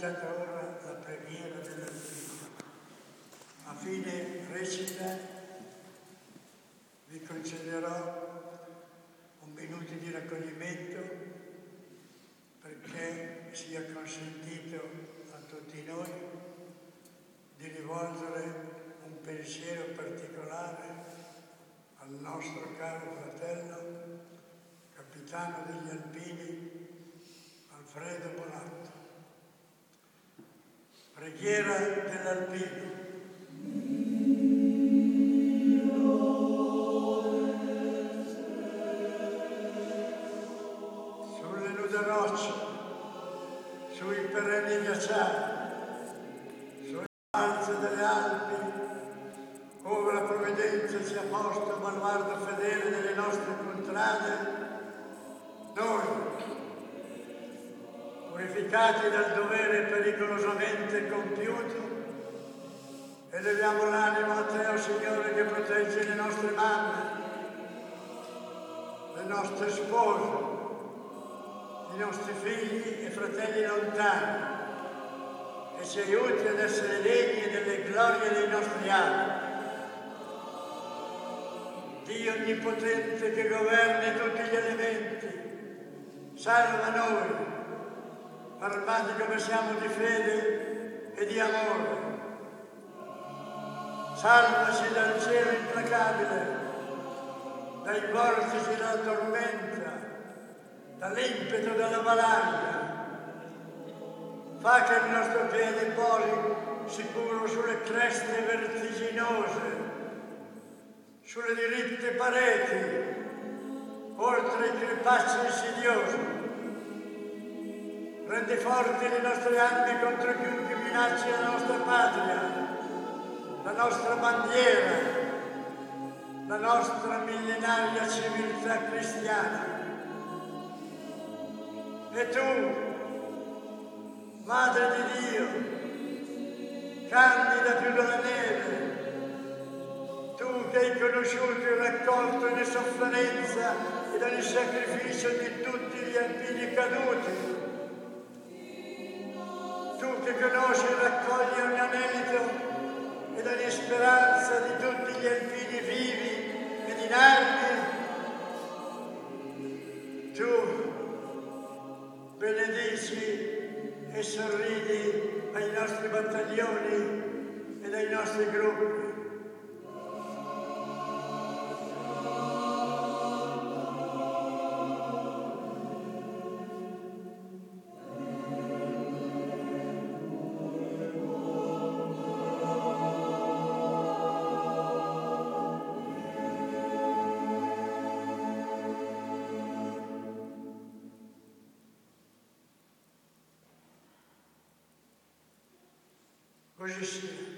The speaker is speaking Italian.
iniziata ora la preghiera dell'Alpino. A fine recita: vi concederò un minuto di raccoglimento perché sia consentito a tutti noi di rivolgere un pensiero particolare al nostro caro fratello, capitano degli Alpini, Alfredo Bonatto. Preghiera dell'Alpino. Sulle nude rocce, sui perenni ghiacciati, sulle alze delle Alpi, ove la provvidenza ci ha posto baluardo fedele delle nostre contrade, noi, purificati dal dovere pericolosamente compiuto, eleviamo l'anima a te, o Signore, che protegge le nostre mamme, le nostre spose, i nostri figli e fratelli lontani, e ci aiuti ad essere degni delle glorie dei nostri anni. Dio Onnipotente che governi tutti gli elementi, salva noi, armati come siamo di fede e di amore. Salvaci dal cielo implacabile, dai vortici della tormenta, dall'impeto della valanga. Fa che il nostro piede poli sicuro sulle creste vertiginose, sulle diritte pareti, oltre i crepacci insidiosi. Rendi forti le nostre anime contro chiunque minacci la nostra patria, la nostra bandiera, la nostra millenaria civiltà cristiana. E tu, Madre di Dio, candida più della neve, tu che hai conosciuto e raccolto ogni sofferenza ed ogni sacrificio di tutti gli alpini caduti, tu che conosci e raccogli ogni anelito ed ogni speranza di tutti gli alpini vivi ed in armi, tu benedici e sorridi ai nostri battaglioni ed ai nostri gruppi. Così sia.